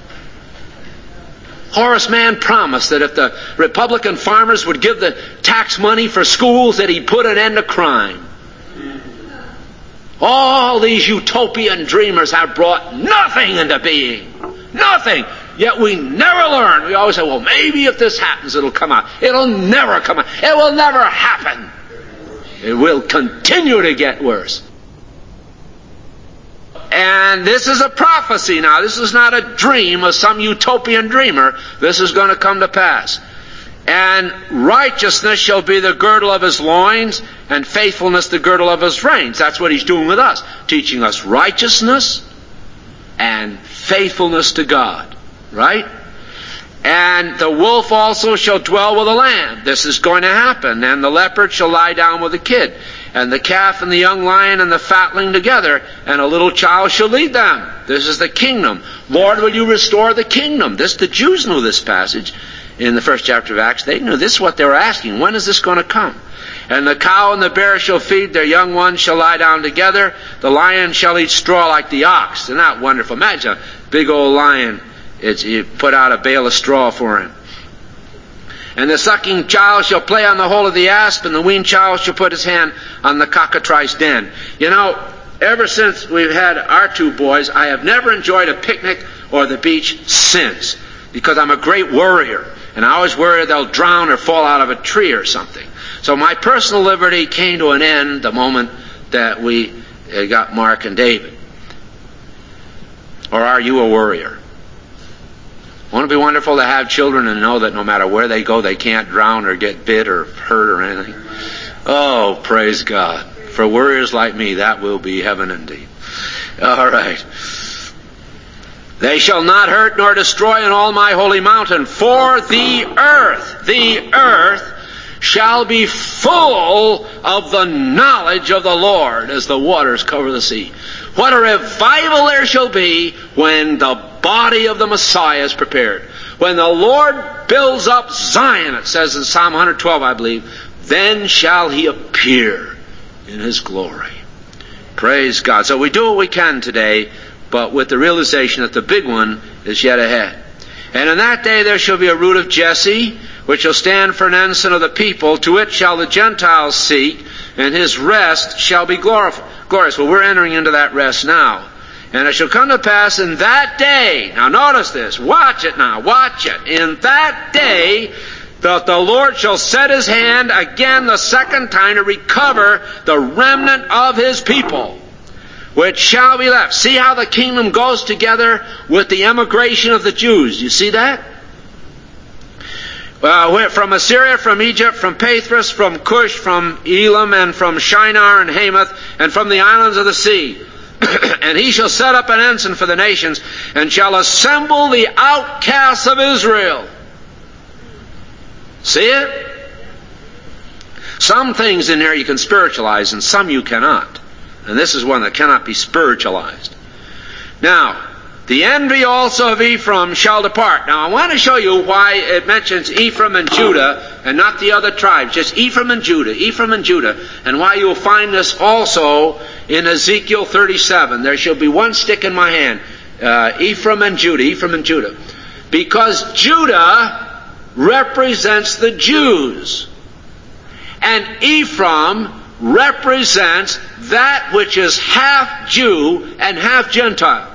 Speaker 1: Horace Mann promised that if the Republican farmers would give the tax money for schools, that he'd put an end to crime. All these utopian dreamers have brought nothing into being. Nothing. Yet we never learn. We always say, well, maybe if this happens, it'll come out. It'll never come out. It will never happen. It will continue to get worse. And this is a prophecy now. This is not a dream of some utopian dreamer. This is going to come to pass. And righteousness shall be the girdle of his loins, and faithfulness the girdle of his reins. That's what he's doing with us. Teaching us righteousness and faithfulness to God. Right? And the wolf also shall dwell with the lamb. This is going to happen. And the leopard shall lie down with the kid. And the calf and the young lion and the fatling together. And a little child shall lead them. This is the kingdom. Lord, will you restore the kingdom? The Jews knew this passage in the first chapter of Acts. They knew this is what they were asking. When is this going to come? And the cow and the bear shall feed. Their young ones shall lie down together. The lion shall eat straw like the ox. Isn't that wonderful? Imagine a big old lion. You put out a bale of straw for him. And the sucking child shall play on the hole of the asp, and the weaned child shall put his hand on the cockatrice den. You know, ever since we've had our two boys, I have never enjoyed a picnic or the beach since. Because I'm a great worrier. And I always worry they'll drown or fall out of a tree or something. So my personal liberty came to an end the moment that we got Mark and David. Or are you a worrier? Won't it be wonderful to have children and know that no matter where they go, they can't drown or get bit or hurt or anything? Oh, praise God. For worriers like me, that will be heaven indeed. All right. They shall not hurt nor destroy in all my holy mountain, for the earth shall be full of the knowledge of the Lord as the waters cover the sea. What a revival there shall be when the body of the Messiah is prepared. When the Lord builds up Zion, it says in Psalm 112, I believe, then shall he appear in his glory. Praise God. So we do what we can today, but with the realization that the big one is yet ahead. And in that day there shall be a root of Jesse, which shall stand for an ensign of the people. To it shall the Gentiles seek, and his rest shall be glorious. Well, we're entering into that rest now. And it shall come to pass in that day, now notice this, watch it now, watch it. In that day that the Lord shall set his hand again the second time to recover the remnant of his people, which shall be left. See how the kingdom goes together with the emigration of the Jews. You see that? From Assyria, from Egypt, from Pathros, from Cush, from Elam, and from Shinar and Hamath, and from the islands of the sea. And he shall set up an ensign for the nations, and shall assemble the outcasts of Israel. See it? Some things in there you can spiritualize, and some you cannot. And this is one that cannot be spiritualized. Now, the envy also of Ephraim shall depart. Now, I want to show you why it mentions Ephraim and Judah and not the other tribes. Just Ephraim and Judah, Ephraim and Judah. And why you'll find this also in Ezekiel 37. There shall be one stick in my hand. Ephraim and Judah, Ephraim and Judah. Because Judah represents the Jews. And Ephraim represents that which is half Jew and half Gentile.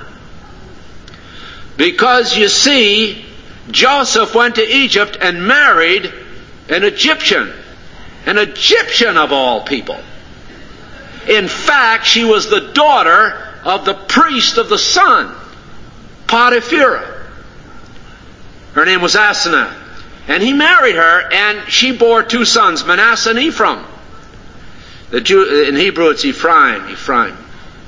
Speaker 1: Because you see, Joseph went to Egypt and married an Egyptian of all people. In fact, she was the daughter of the priest of the sun, Potipharah. Her name was Asenath. And he married her, and she bore two sons, Manasseh and Ephraim. In Hebrew it's Ephraim.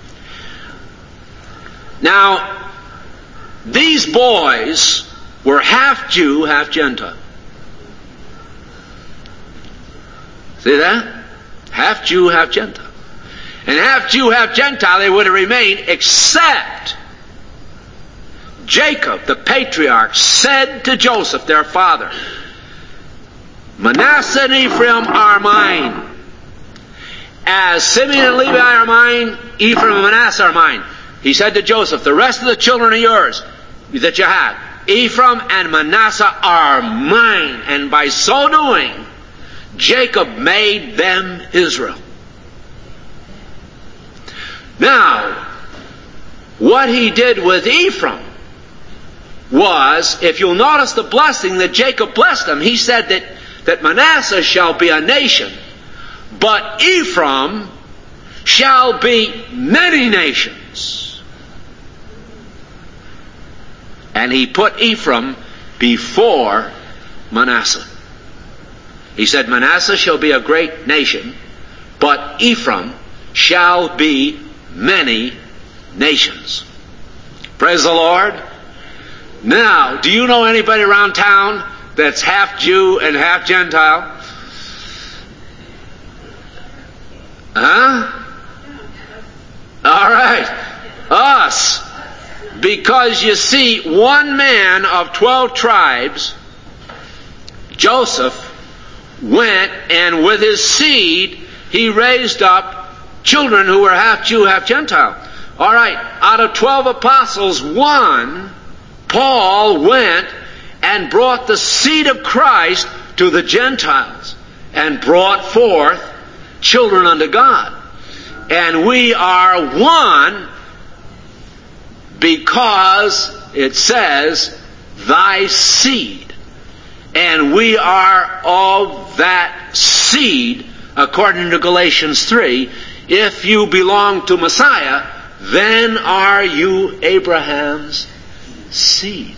Speaker 1: Now, these boys were half Jew, half Gentile. See that? Half Jew, half Gentile. And half Jew, half Gentile they would have remained, except Jacob, the patriarch, said to Joseph, their father, Manasseh and Ephraim are mine. As Simeon and Levi are mine, Ephraim and Manasseh are mine. He said to Joseph, the rest of the children are yours that you have. Ephraim and Manasseh are mine. And by so doing, Jacob made them Israel. Now, what he did with Ephraim was, if you'll notice the blessing that Jacob blessed him, he said that Manasseh shall be a nation, but Ephraim shall be many nations. And he put Ephraim before Manasseh. He said, Manasseh shall be a great nation, but Ephraim shall be many nations. Praise the Lord. Now, do you know anybody around town that's half Jew and half Gentile? Huh? All right. Us. Because you see, one man of 12 tribes, Joseph, went and with his seed he raised up children who were half Jew, half Gentile. All right. Out of 12 apostles, one, Paul, went and brought the seed of Christ to the Gentiles and brought forth children unto God. And we are one because it says, thy seed. And we are of that seed, according to Galatians 3. If you belong to Messiah, then are you Abraham's seed.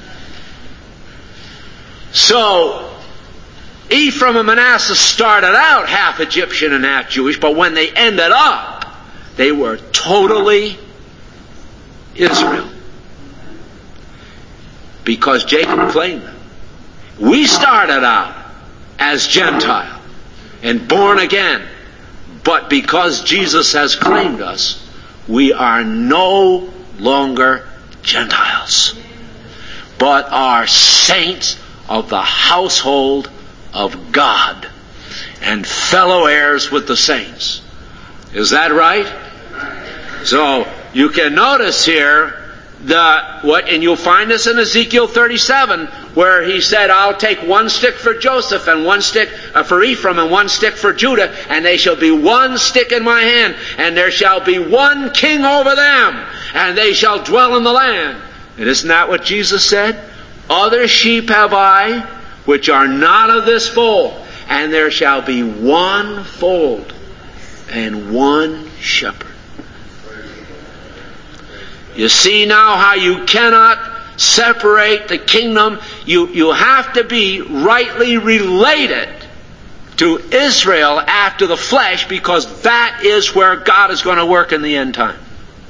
Speaker 1: So, Ephraim and Manasseh started out half Egyptian and half Jewish, but when they ended up, they were totally Israel. Because Jacob claimed them. We started out as Gentile and born again, but because Jesus has claimed us, we are no longer Gentiles, but are saints of the household of God and fellow heirs with the saints. Is that right? So you can notice here and you'll find this in Ezekiel 37, where he said, I'll take one stick for Joseph and one stick for Ephraim and one stick for Judah, and they shall be one stick in my hand, and there shall be one king over them, and they shall dwell in the land. And isn't that what Jesus said? Other sheep have I, which are not of this fold, and there shall be one fold and one shepherd. You see now how you cannot separate the kingdom. You have to be rightly related to Israel after the flesh, because that is where God is going to work in the end time.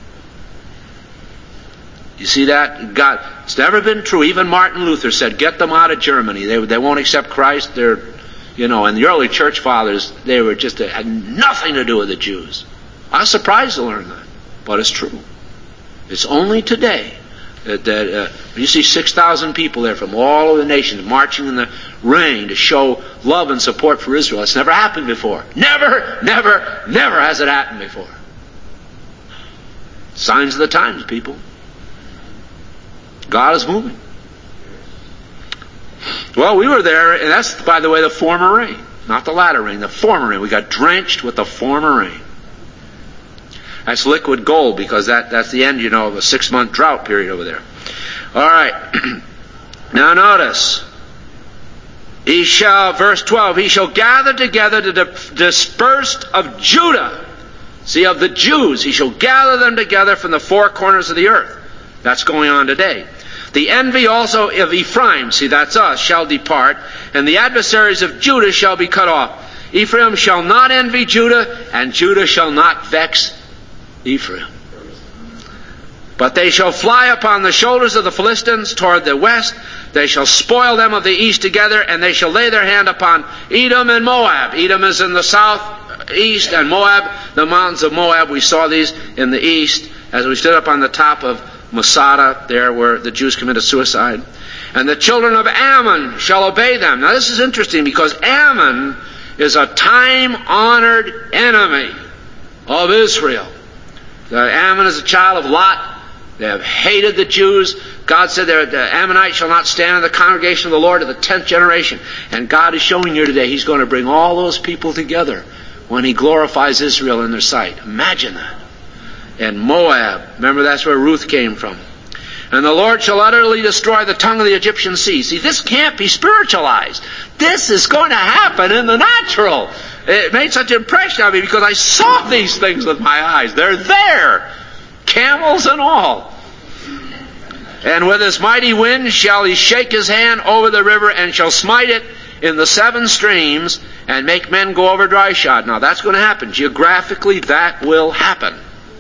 Speaker 1: You see that? God, it's never been true. Even Martin Luther said, get them out of Germany. They won't accept Christ. And the early church fathers, they were had nothing to do with the Jews. I was surprised to learn that, but it's true. It's only today that you see 6,000 people there from all over the nations marching in the rain to show love and support for Israel. It's never happened before. Never has it happened before. Signs of the times, people. God is moving. Well, we were there, and that's, by the way, the former rain. Not the latter rain, the former rain. We got drenched with the former rain. That's liquid gold, because that's the end, of a 6-month drought period over there. All right. Now notice. Verse 12, he shall gather together the dispersed of Judah. See, of the Jews, he shall gather them together from the four corners of the earth. That's going on today. The envy also of Ephraim, see, that's us, shall depart, and the adversaries of Judah shall be cut off. Ephraim shall not envy Judah, and Judah shall not vex Ephraim. But they shall fly upon the shoulders of the Philistines toward the west. They shall spoil them of the east together, and they shall lay their hand upon Edom and Moab. Edom is in the southeast, and Moab, the mountains of Moab. We saw these in the east as we stood up on the top of Masada, there where the Jews committed suicide. And the children of Ammon shall obey them. Now this is interesting, because Ammon is a time-honored enemy of Israel. Ammon is a child of Lot. They have hated the Jews. God said the Ammonites shall not stand in the congregation of the Lord to the 10th generation. And God is showing you today He's going to bring all those people together when He glorifies Israel in their sight. Imagine that. And Moab, remember that's where Ruth came from. And the Lord shall utterly destroy the tongue of the Egyptian sea. See, this can't be spiritualized. This is going to happen in the natural. It made such an impression on me because I saw these things with my eyes. They're there. Camels and all. And with his mighty wind shall he shake his hand over the river, and shall smite it in the 7 streams, and make men go over dry shod. Now that's going to happen. Geographically, that will happen.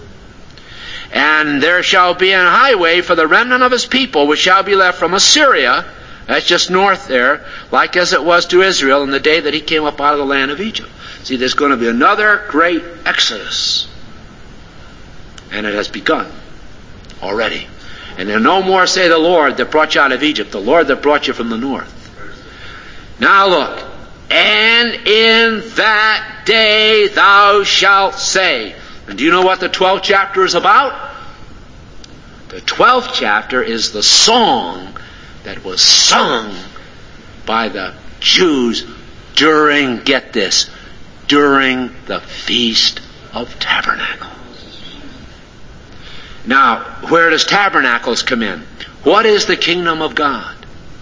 Speaker 1: And there shall be an highway for the remnant of his people, which shall be left from Assyria, that's just north there, like as it was to Israel in the day that he came up out of the land of Egypt. See, there's going to be another great exodus. And it has begun already. And then no more say the Lord that brought you out of Egypt, the Lord that brought you from the north. Now look, and in that day thou shalt say. And do you know what the 12th chapter is about? The 12th chapter is the song that was sung by the Jews during, get this, during the Feast of Tabernacles. Now, where does Tabernacles come in? What is the kingdom of God?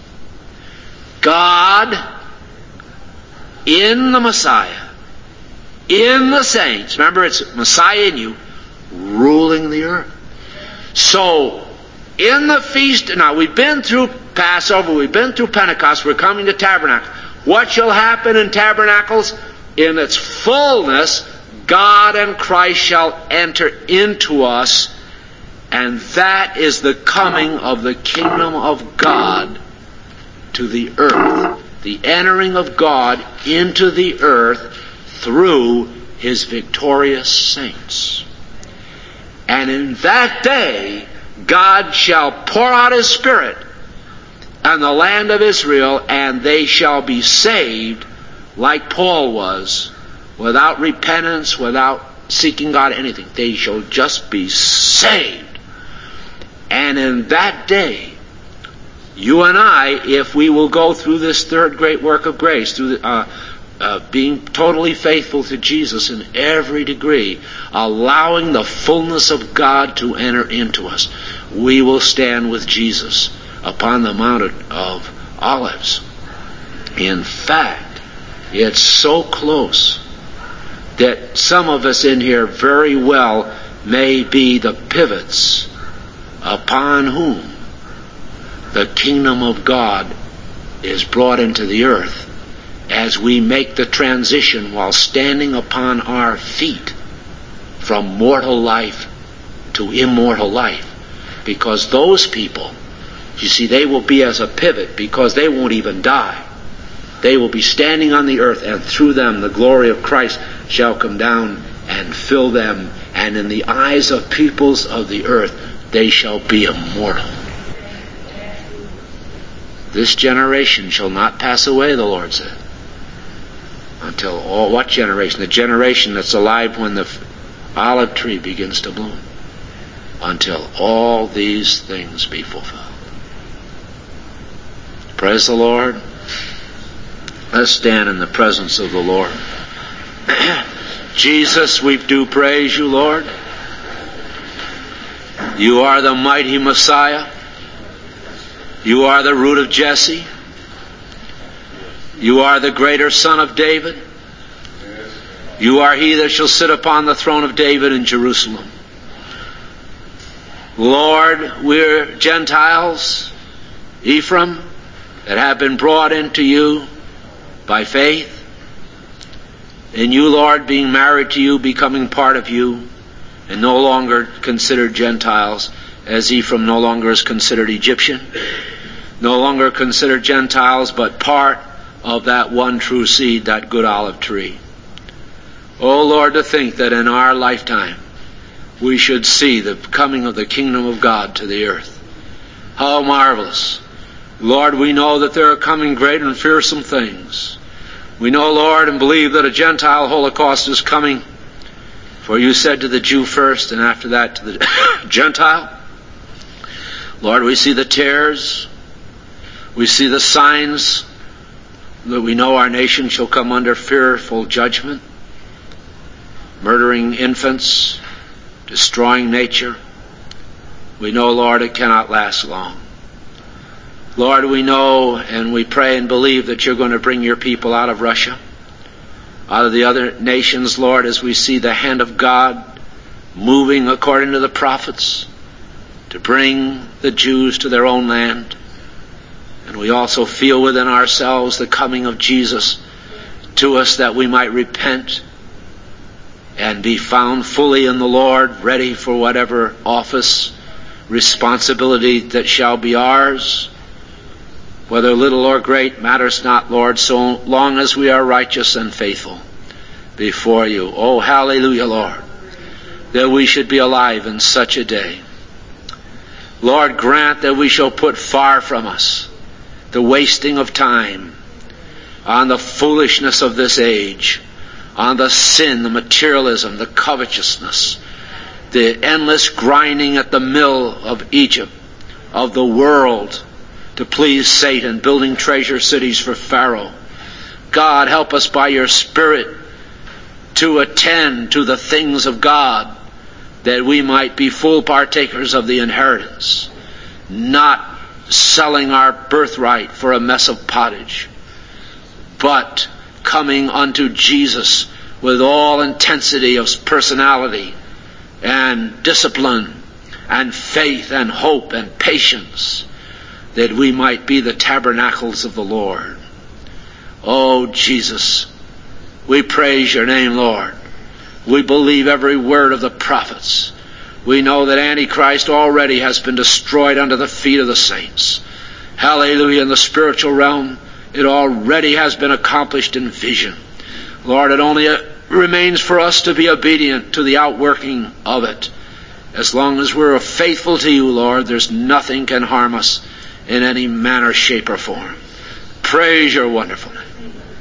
Speaker 1: God in the Messiah, in the saints. Remember, it's Messiah in you, ruling the earth. So, in the feast, now we've been through Passover, we've been through Pentecost, we're coming to Tabernacle. What shall happen in Tabernacles? In its fullness, God and Christ shall enter into us, and that is the coming of the kingdom of God to the earth. The entering of God into the earth through His victorious saints. And in that day, God shall pour out His Spirit on the land of Israel, and they shall be saved like Paul was, without repentance, without seeking God, anything. They shall just be saved. And in that day, you and I, if we will go through this third great work of grace, through being totally faithful to Jesus in every degree, allowing the fullness of God to enter into us, we will stand with Jesus upon the Mount of Olives. In fact, it's so close that some of us in here very well may be the pivots upon whom the kingdom of God is brought into the earth as we make the transition while standing upon our feet from mortal life to immortal life. Because those people, you see, they will be as a pivot because they won't even die. They will be standing on the earth, and through them the glory of Christ shall come down and fill them, and in the eyes of peoples of the earth they shall be immortal. This generation shall not pass away, the Lord said. Until all, what generation? The generation that's alive when the olive tree begins to bloom. Until all these things be fulfilled. Praise the Lord. Let's stand in the presence of the Lord. Jesus, we do praise you, Lord. You are the mighty Messiah. You are the root of Jesse. You are the greater Son of David. You are he that shall sit upon the throne of David in Jerusalem. Lord, we're Gentiles, Ephraim, that have been brought into you by faith. In you, Lord, being married to you, becoming part of you, and no longer considered Gentiles, as Ephraim no longer is considered Egyptian, no longer considered Gentiles, but part of that one true seed, that good olive tree. Oh Lord, to think that in our lifetime we should see the coming of the kingdom of God to the earth. How marvelous. Lord, we know that there are coming great and fearsome things. We know, Lord, and believe that a Gentile Holocaust is coming. For you said to the Jew first, and after that to the Gentile. Lord, we see the tears. We see the signs that we know our nation shall come under fearful judgment. Murdering infants, destroying nature. We know, Lord, it cannot last long. Lord, we know and we pray and believe that you're going to bring your people out of Russia, out of the other nations, Lord, as we see the hand of God moving according to the prophets to bring the Jews to their own land. And we also feel within ourselves the coming of Jesus to us, that we might repent and be found fully in the Lord, ready for whatever office, responsibility that shall be ours. Whether little or great matters not, Lord, so long as we are righteous and faithful before you. Oh, hallelujah, Lord, that we should be alive in such a day. Lord, grant that we shall put far from us the wasting of time on the foolishness of this age, on the sin, the materialism, the covetousness, the endless grinding at the mill of Egypt, of the world, to please Satan, building treasure cities for Pharaoh. God, help us by your Spirit to attend to the things of God, that we might be full partakers of the inheritance, not selling our birthright for a mess of pottage, but coming unto Jesus with all intensity of personality and discipline and faith and hope and patience, that we might be the tabernacles of the Lord. Oh, Jesus, we praise your name, Lord. We believe every word of the prophets. We know that Antichrist already has been destroyed under the feet of the saints. Hallelujah. In the spiritual realm, it already has been accomplished in vision. Lord, it only remains for us to be obedient to the outworking of it. As long as we're faithful to you, Lord, there's nothing can harm us in any manner, shape, or form. Praise your wonderful name.